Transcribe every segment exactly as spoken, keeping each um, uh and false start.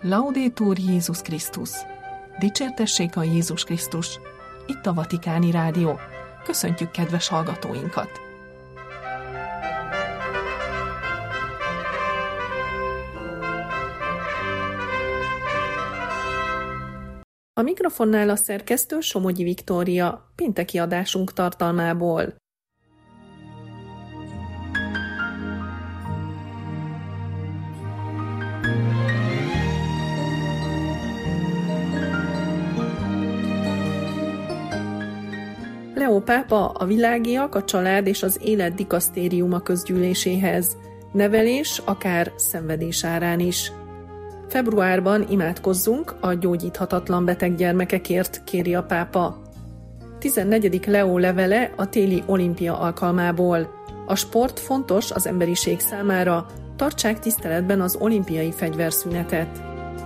Laudetur Jézus Krisztus! Dicsértessék a Jézus Krisztus! Itt a Vatikáni Rádió. Köszöntjük kedves hallgatóinkat! A mikrofonnál a szerkesztő Somogyi Viktória, pénteki adásunk tartalmából. Leó pápa a világiak, a család és az élet dikasztériuma közgyűléséhez. Nevelés, akár szenvedés árán is. Februárban imádkozzunk a gyógyíthatatlan beteg gyermekekért, kéri a pápa. tizennegyedik Leó levele a téli olimpia alkalmából. A sport fontos az emberiség számára, tartsák tiszteletben az olimpiai fegyverszünetet.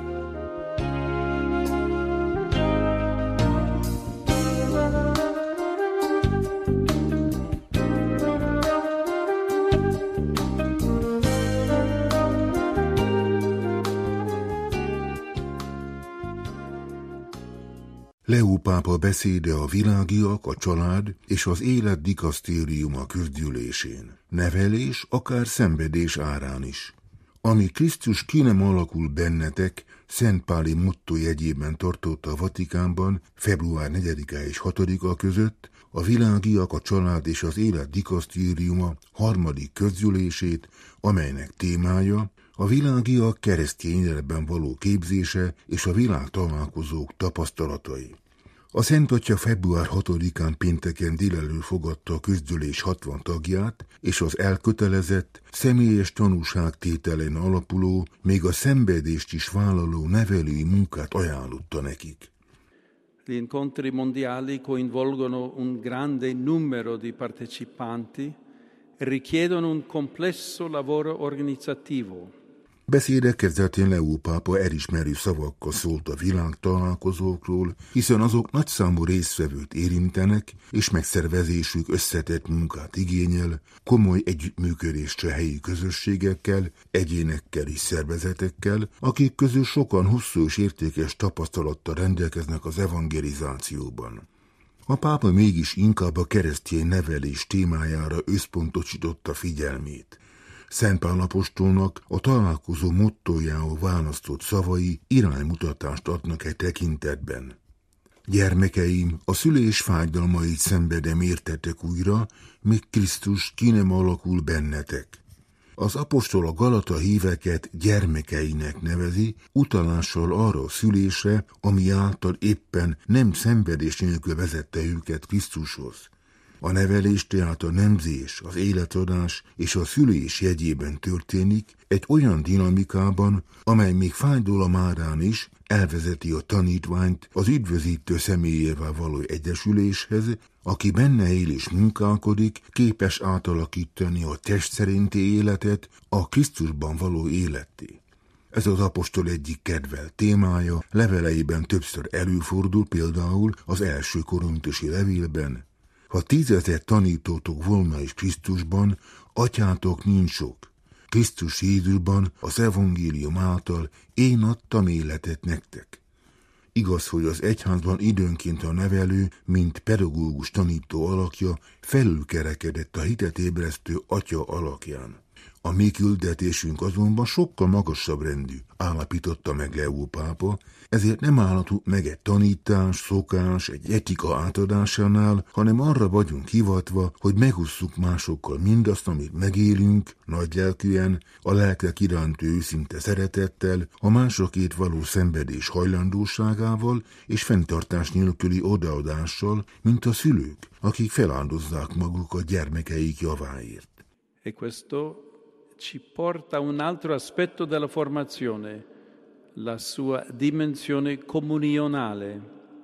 Leó pápa beszéde a világiak, a család és az élet dikasztériuma közgyűlésén. Nevelés, akár szenvedés árán is. Ami Krisztus ki nem alakul bennetek, Szent Páli motto jegyében tartotta a Vatikánban február negyedike és hatodika között a világiak, a család és az élet dikasztériuma harmadik közgyűlését, amelynek témája a világiak keresztény életben való képzése és a világ találkozók tapasztalatai. A Szent Atya február hatodikán pénteken délelőtt fogadta a közgyűlés hatvan tagját, és az elkötelezett, személyes tanúságtételen alapuló, még a szenvedést is vállaló nevelői munkát ajánlotta nekik. Gli incontri mondiali coinvolgono un grande numero di partecipanti e richiedono un complesso lavoro organizzativo. Beszéde kezdetén Leó pápa elismerő szavakkal szólt a világtalálkozókról, hiszen azok nagyszámú résztvevőt érintenek, és megszervezésük összetett munkát igényel, komoly együttműködést a helyi közösségekkel, egyénekkel és szervezetekkel, akik közül sokan hosszú és értékes tapasztalattal rendelkeznek az evangelizációban. A pápa mégis inkább a keresztény nevelés témájára összpontosította figyelmét. Szent Pál apostolnak a találkozó mottójául választott szavai iránymutatást adnak e tekintetben. Gyermekeim, a szülés fájdalmait szenvedem értetek újra, míg Krisztus ki nem alakul bennetek. Az apostol a Galata híveket gyermekeinek nevezi, utalással arra a szülésre, ami által éppen nem szenvedés nélkül vezette őket Krisztushoz. A nevelés tehát a nemzés, az életadás és a szülés jegyében történik, egy olyan dinamikában, amely még fájdalom árán is elvezeti a tanítványt az üdvözítő személyével való egyesüléshez, aki benne él és munkálkodik, képes átalakítani a test szerinti életet a Krisztusban való életté. Ez az apostol egyik kedvelt témája, leveleiben többször előfordul, például az első korintusi levélben. Ha tízezer tanítótok volna is Krisztusban, atyátok nincs sok. Krisztus Jézusban, az evangélium által én adtam életet nektek. Igaz, hogy az egyházban időnként a nevelő, mint pedagógus tanító alakja felülkerekedett a hitet ébresztő atya alakján. A mi küldetésünk azonban sokkal magasabb rendű, állapította meg Leó pápa, ezért nem állhatunk meg egy tanítás, szokás, egy etika átadásánál, hanem arra vagyunk hivatva, hogy megosszuk másokkal mindazt, amit megélünk, nagylelkűen, a lelkek iránti őszinte szeretettel, a másokért való szenvedés hajlandóságával és fenntartás nélküli odaadással, mint a szülők, akik feláldozzák magukat gyermekeik javáért. E questo ci porta a un altro aspetto della formazione, la sua dimensione comunionale.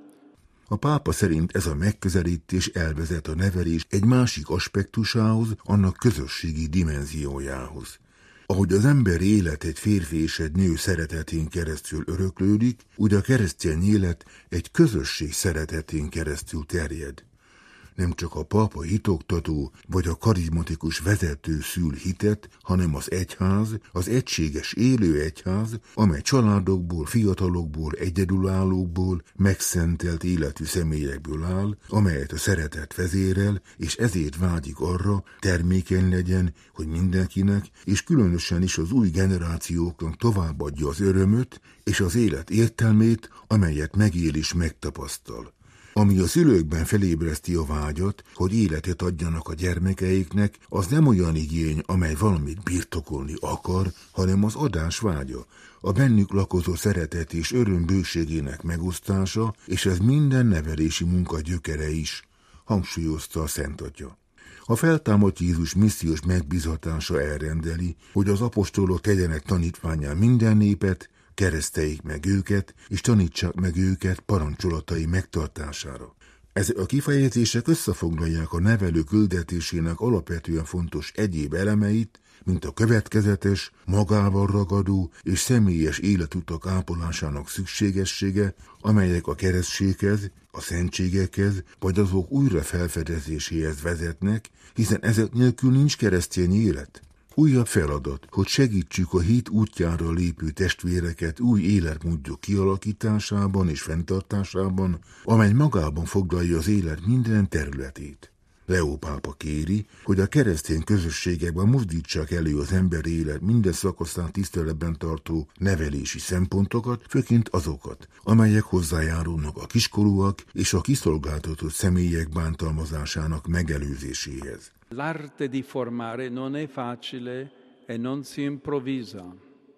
A pápa szerint ez a megközelítés elvezet a nevelés egy másik aspektusához, annak közösségi dimenziójához. Ahogy az ember élet egy férfi és egy nő szeretetén keresztül öröklődik, úgy a keresztény élet egy közösség szeretetén keresztül terjed. Nem csak a pápa hitoktató vagy a karizmatikus vezető szül hitet, hanem az egyház, az egységes élő egyház, amely családokból, fiatalokból, egyedülállókból, megszentelt életű személyekből áll, amelyet a szeretet vezérel, és ezért vágyik arra, termékeny legyen, hogy mindenkinek, és különösen is az új generációknak továbbadja az örömöt és az élet értelmét, amelyet megél és megtapasztal. Ami a szülőkben felébreszti a vágyat, hogy életet adjanak a gyermekeiknek, az nem olyan igény, amely valamit birtokolni akar, hanem az adás vágya, a bennük lakozó szeretet és öröm bőségének megosztása, és ez minden nevelési munka gyökere is, hangsúlyozta a Szent Atya. A feltámadt Jézus missziós megbízatása elrendeli, hogy az apostolok tegyenek tanítvánnyá minden népet, kereszteljék meg őket, és tanítsák meg őket parancsolatai megtartására. Ezek a kifejezések összefoglalják a nevelő küldetésének alapvetően fontos egyéb elemeit, mint a következetes, magával ragadó és személyes életutak ápolásának szükségessége, amelyek a keresztséghez, a szentségekhez vagy azok újra felfedezéséhez vezetnek, hiszen ezek nélkül nincs keresztény élet. Újabb feladat, hogy segítsük a hit útjára lépő testvéreket új életmódjuk kialakításában és fenntartásában, amely magában foglalja az élet minden területét. Leó pápa kéri, hogy a keresztény közösségekben mozdítsák elő az emberi élet minden szakaszán tiszteletben tartó nevelési szempontokat, főként azokat, amelyek hozzájárulnak a kiskorúak és a kiszolgáltatott személyek bántalmazásának megelőzéséhez. L'arte di formare non è facile e non si improvvisa.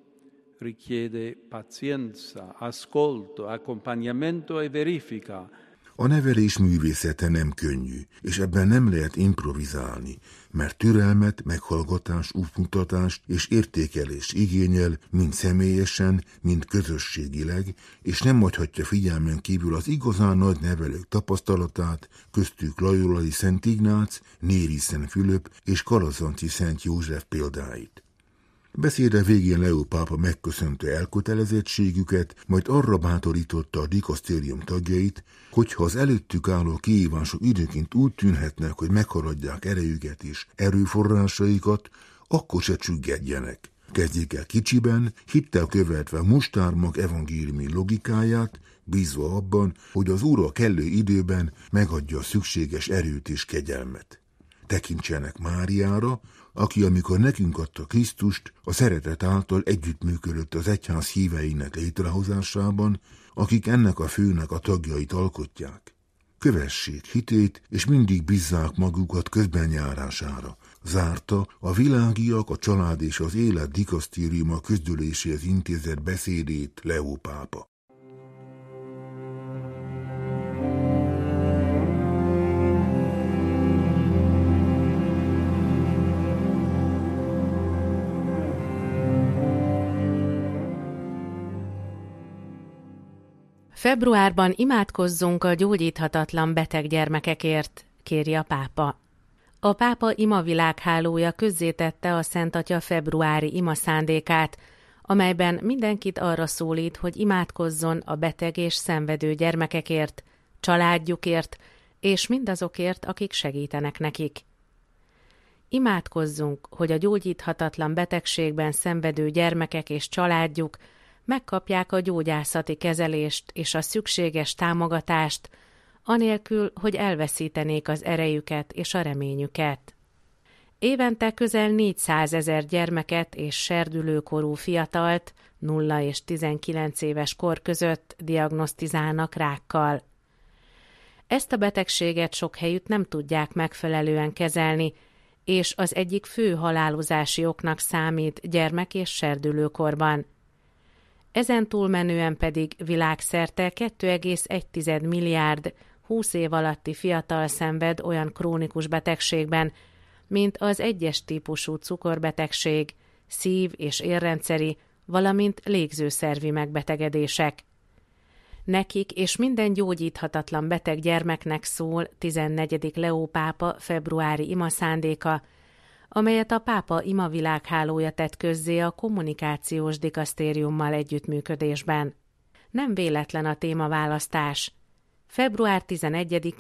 Richiede pazienza, ascolto, accompagnamento e verifica. A nevelés művészete nem könnyű, és ebben nem lehet improvizálni, mert türelmet, meghallgatást, útmutatást és értékelést igényel, mind személyesen, mind közösségileg, és nem hagyhatja figyelmen kívül az igazán nagy nevelők tapasztalatát, köztük Lajolai Szent Ignác, Néri Szent Fülöp és Kalazanci Szent József példáit. Beszéde végén Leó pápa megköszönte elkötelezettségüket, majd arra bátorította a dikasztérium tagjait, hogyha az előttük álló kihívások időként úgy tűnhetnek, hogy meghaladják erejüket és erőforrásaikat, akkor se csüggedjenek. Kezdjék el kicsiben, hittel követve mustármag evangéliumi logikáját, bízva abban, hogy az Úr a kellő időben megadja a szükséges erőt és kegyelmet. Tekintsenek Máriára, aki, amikor nekünk adta Krisztust, a szeretet által együttműködött az egyház híveinek létrehozásában, akik ennek a főnek a tagjait alkotják. Kövessék hitét, és mindig bízzák magukat közbenjárására. Zárta a Világiak, a Család és az Élet dikasztériuma közgyűléséhez intézett beszédét Leó pápa. Februárban imádkozzunk a gyógyíthatatlan beteg gyermekekért, kéri a pápa. A pápa imavilághálója közzétette a Szent Atya februári ima szándékát, amelyben mindenkit arra szólít, hogy imádkozzon a beteg és szenvedő gyermekekért, családjukért és mindazokért, akik segítenek nekik. Imádkozzunk, hogy a gyógyíthatatlan betegségben szenvedő gyermekek és családjuk megkapják a gyógyászati kezelést és a szükséges támogatást, anélkül, hogy elveszítenék az erejüket és a reményüket. Évente közel négyszázezer gyermeket és serdülőkorú fiatalt, nulla és tizenkilenc éves kor között diagnosztizálnak rákkal. Ezt a betegséget sok helyütt nem tudják megfelelően kezelni, és az egyik fő halálozási oknak számít gyermek- és serdülőkorban. Ezen túlmenően pedig világszerte két egész egy milliárd húsz év alatti fiatal szenved olyan krónikus betegségben, mint az egyes típusú cukorbetegség, szív- és érrendszeri, valamint légzőszervi megbetegedések. Nekik és minden gyógyíthatatlan beteg gyermeknek szól tizennegyedik Leó pápa februári ima szándéka, amelyet a pápa imavilághálója tett közzé a kommunikációs dikasztériummal együttműködésben. Nem véletlen a témaválasztás. Február tizenegyedikén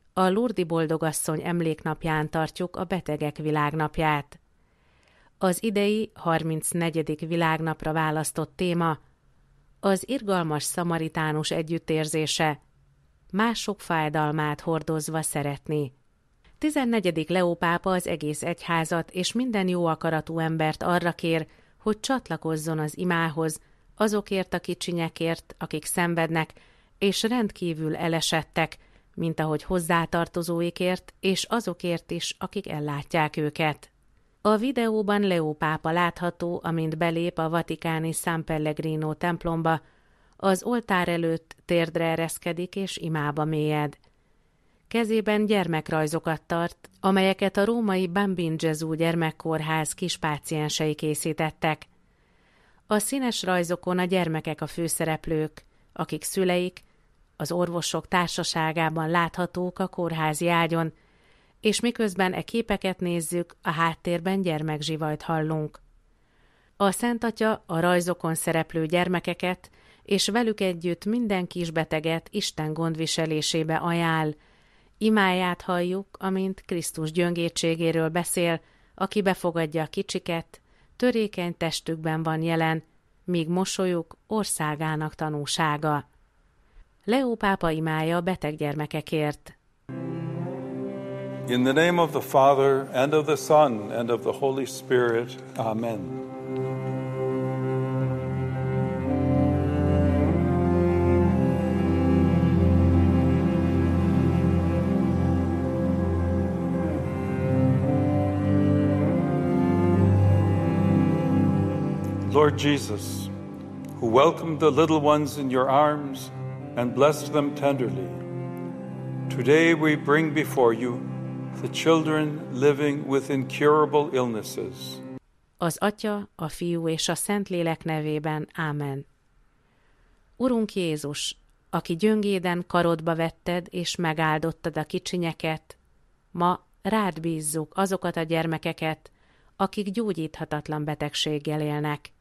a Lurdi Boldogasszony emléknapján tartjuk a Betegek Világnapját. Az idei harmincnegyedik világnapra választott téma az irgalmas szamaritánus együttérzése, mások fájdalmát hordozva szeretni. tizennegyedik Leó pápa az egész egyházat és minden jó akaratú embert arra kér, hogy csatlakozzon az imához, azokért a kicsinyekért, akik szenvednek, és rendkívül elesettek, mint ahogy hozzátartozóikért, és azokért is, akik ellátják őket. A videóban Leó pápa látható, amint belép a vatikáni San Pellegrino templomba, az oltár előtt térdre ereszkedik és imába mélyed. Kezében gyermekrajzokat tart, amelyeket a római Bambin Gesù gyermekkórház kispáciensei készítettek. A színes rajzokon a gyermekek a főszereplők, akik szüleik, az orvosok társaságában láthatók a kórházi ágyon, és miközben e képeket nézzük, a háttérben gyermekzsivajt hallunk. A Szent Atya a rajzokon szereplő gyermekeket, és velük együtt minden kisbeteget Isten gondviselésébe ajánl. Imáját halljuk, amint Krisztus gyöngétségéről beszél, aki befogadja a kicsiket, törékeny testükben van jelen, míg mosolyuk országának tanúsága. Leó pápa imája a beteg gyermekekért. In the name of the Father, and of the Son, and of the Holy Spirit. Amen. Lord Jesus, who welcomed the little ones in your arms and blessed them tenderly, today we bring before you the children living with incurable illnesses. Az Atya, a Fiú és a Szentlélek nevében. Ámen. Urunk Jézus, aki gyöngéden karodba vetted és megáldottad a kicsinyeket, ma rád bízzuk azokat a gyermekeket, akik gyógyíthatatlan betegséggel élnek.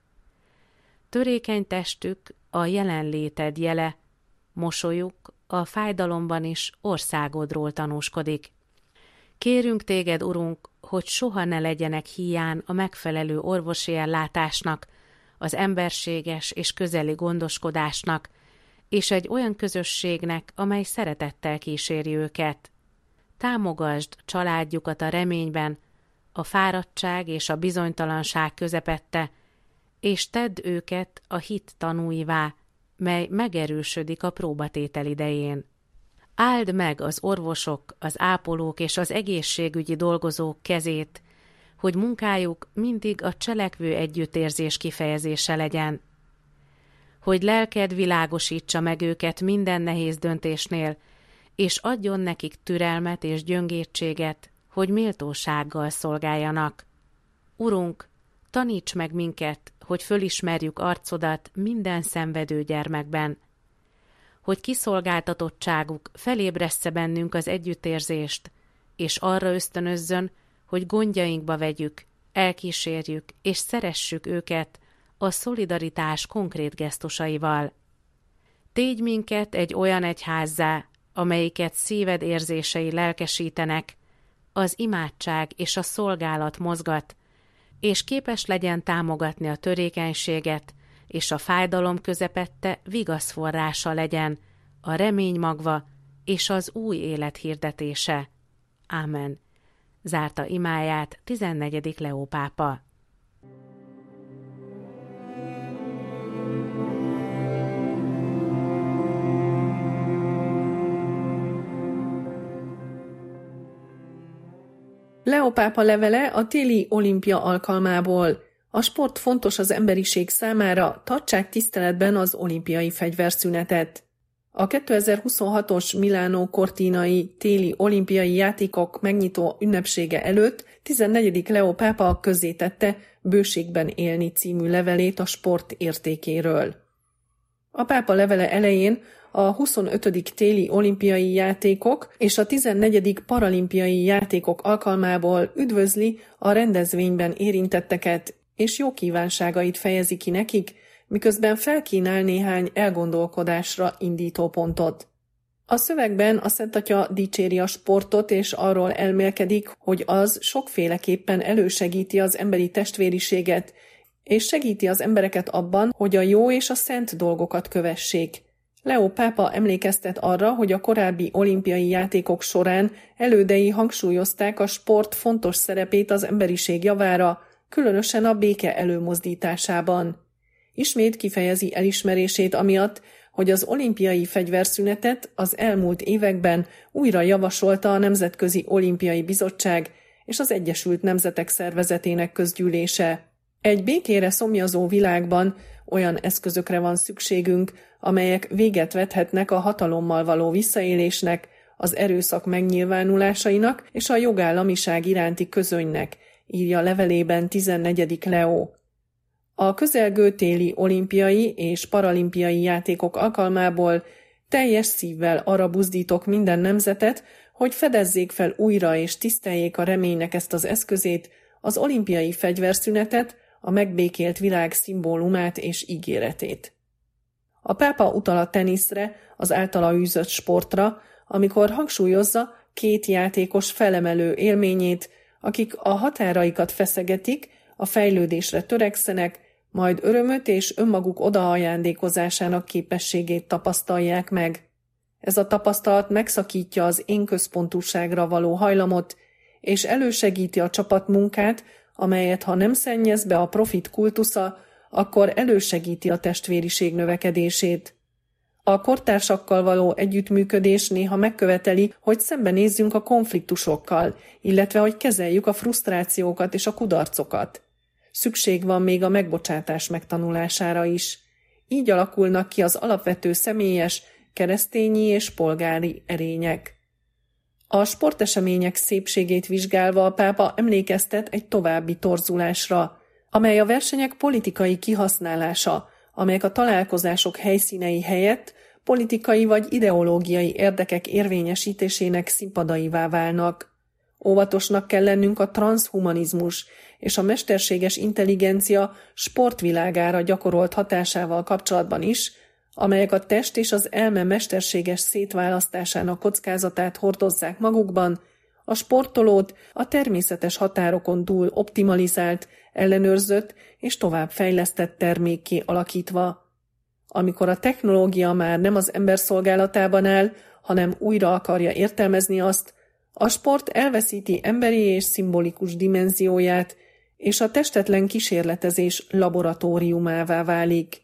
Törékeny testük a jelenléted jele, mosolyuk a fájdalomban is országodról tanúskodik. Kérünk téged, Urunk, hogy soha ne legyenek híján a megfelelő orvosi ellátásnak, az emberséges és közeli gondoskodásnak, és egy olyan közösségnek, amely szeretettel kíséri őket. Támogasd családjukat a reményben, a fáradtság és a bizonytalanság közepette, és tedd őket a hit tanúivá, mely megerősödik a próbatétel idején. Áld meg az orvosok, az ápolók és az egészségügyi dolgozók kezét, hogy munkájuk mindig a cselekvő együttérzés kifejezése legyen. Hogy lelked világosítsa meg őket minden nehéz döntésnél, és adjon nekik türelmet és gyöngétséget, hogy méltósággal szolgáljanak. Urunk, taníts meg minket, hogy fölismerjük arcodat minden szenvedő gyermekben, hogy kiszolgáltatottságuk felébressze bennünk az együttérzést, és arra ösztönözzön, hogy gondjainkba vegyük, elkísérjük és szeressük őket a szolidaritás konkrét gesztusaival. Tégy minket egy olyan egyházzá, amelyiket szíved érzései lelkesítenek, az imádság és a szolgálat mozgat, és képes legyen támogatni a törékenységet, és a fájdalom közepette vigaszforrása legyen, a remény magva és az új élet hirdetése. Ámen. Zárta imáját tizennegyedik Leó pápa. Leó pápa levele a téli olimpia alkalmából. A sport fontos az emberiség számára, tartsák tiszteletben az olimpiai fegyverszünetet. A kétezer-huszonhatos Milánó Cortinai téli olimpiai játékok megnyitó ünnepsége előtt tizennegyedik Leó pápa közzétette Bőségben élni című levelét a sport értékéről. A pápa levele elején a huszonötödik téli olimpiai játékok és a tizennegyedik paralimpiai játékok alkalmából üdvözli a rendezvényben érintetteket, és jó kívánságait fejezi ki nekik, miközben felkínál néhány elgondolkodásra indító pontot. A szövegben a Szentatya dicséri a sportot, és arról elmélkedik, hogy az sokféleképpen elősegíti az emberi testvériséget, és segíti az embereket abban, hogy a jó és a szent dolgokat kövessék. Leó pápa emlékeztet arra, hogy a korábbi olimpiai játékok során elődei hangsúlyozták a sport fontos szerepét az emberiség javára, különösen a béke előmozdításában. Ismét kifejezi elismerését amiatt, hogy az olimpiai fegyverszünetet az elmúlt években újra javasolta a Nemzetközi Olimpiai Bizottság és az Egyesült Nemzetek Szervezetének közgyűlése. Egy békére szomjazó világban olyan eszközökre van szükségünk, amelyek véget vethetnek a hatalommal való visszaélésnek, az erőszak megnyilvánulásainak és a jogállamiság iránti közönynek, írja levelében tizennegyedik Leó. A közelgő téli olimpiai és paralimpiai játékok alkalmából teljes szívvel arra buzdítok minden nemzetet, hogy fedezzék fel újra és tiszteljék a reménynek ezt az eszközét, az olimpiai fegyverszünetet, a megbékélt világ szimbólumát és ígéretét. A pápa utal a teniszre, az általa űzött sportra, amikor hangsúlyozza két játékos felemelő élményét, akik a határaikat feszegetik, a fejlődésre törekszenek, majd örömöt és önmaguk odaajándékozásának képességét tapasztalják meg. Ez a tapasztalat megszakítja az énközpontúságra való hajlamot, és elősegíti a csapatmunkát, amelyet ha nem szennyez be a profit kultusza, akkor elősegíti a testvériség növekedését. A kortársakkal való együttműködés néha megköveteli, hogy szembenézzünk a konfliktusokkal, illetve hogy kezeljük a frusztrációkat és a kudarcokat. Szükség van még a megbocsátás megtanulására is. Így alakulnak ki az alapvető személyes, keresztényi és polgári erények. A sportesemények szépségét vizsgálva a pápa emlékeztet egy további torzulásra, amely a versenyek politikai kihasználása, amelyek a találkozások helyszínei helyett politikai vagy ideológiai érdekek érvényesítésének színpadaivá válnak. Óvatosnak kell lennünk a transzhumanizmus és a mesterséges intelligencia sportvilágára gyakorolt hatásával kapcsolatban is, amelyek a test és az elme mesterséges szétválasztásának kockázatát hordozzák magukban, a sportolót a természetes határokon túl optimalizált, ellenőrzött és továbbfejlesztett termékké alakítva. Amikor a technológia már nem az ember szolgálatában áll, hanem újra akarja értelmezni azt, a sport elveszíti emberi és szimbolikus dimenzióját, és a testetlen kísérletezés laboratóriumává válik.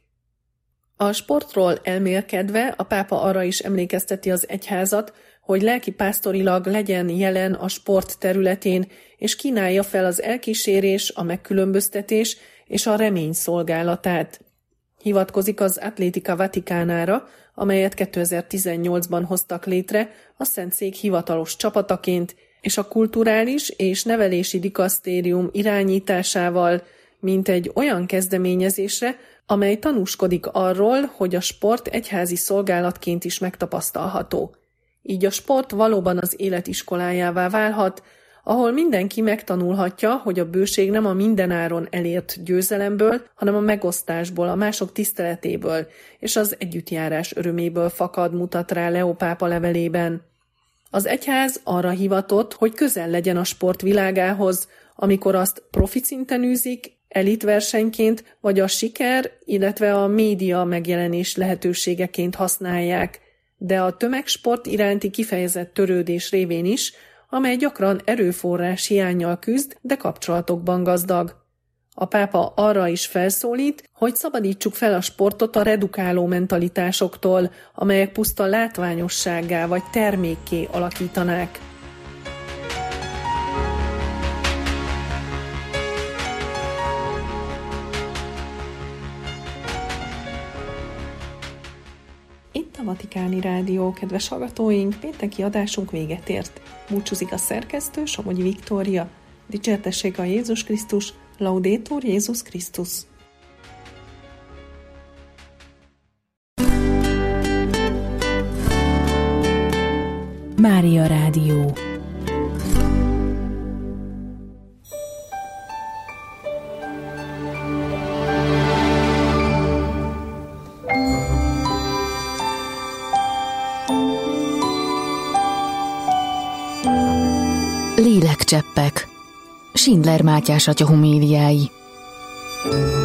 A sportról elmélkedve a pápa arra is emlékezteti az egyházat, hogy lelkipásztorilag legyen jelen a sport területén, és kínálja fel az elkísérés, a megkülönböztetés és a remény szolgálatát. Hivatkozik az Atlética Vatikánára, amelyet kétezer-tizennyolcban hoztak létre a Szentszék hivatalos csapataként, és a kulturális és nevelési dikasztérium irányításával, mint egy olyan kezdeményezésre, amely tanúskodik arról, hogy a sport egyházi szolgálatként is megtapasztalható. Így a sport valóban az élet iskolájává válhat, ahol mindenki megtanulhatja, hogy a bőség nem a mindenáron elért győzelemből, hanem a megosztásból, a mások tiszteletéből és az együttjárás öröméből fakad, mutat rá Leó pápa levelében. Az egyház arra hivatott, hogy közel legyen a sport világához, amikor azt profit szinten űzik, elitversenyként vagy a siker, illetve a média megjelenés lehetőségeként használják, de a tömegsport iránti kifejezett törődés révén is, amely gyakran erőforrás hiánnyal küzd, de kapcsolatokban gazdag. A pápa arra is felszólít, hogy szabadítsuk fel a sportot a redukáló mentalitásoktól, amelyek puszta látványossággá vagy termékké alakítanák. Itt a Vatikáni Rádió, kedves hallgatóink, pénteki adásunk véget ért. Búcsúzik a szerkesztő, Somogyi Viktória. Dicsértessék a Jézus Krisztus, Laudetur Jézus Krisztus. Mária Rádió. Lélekcseppek. Schindler Mátyás atya homéliái.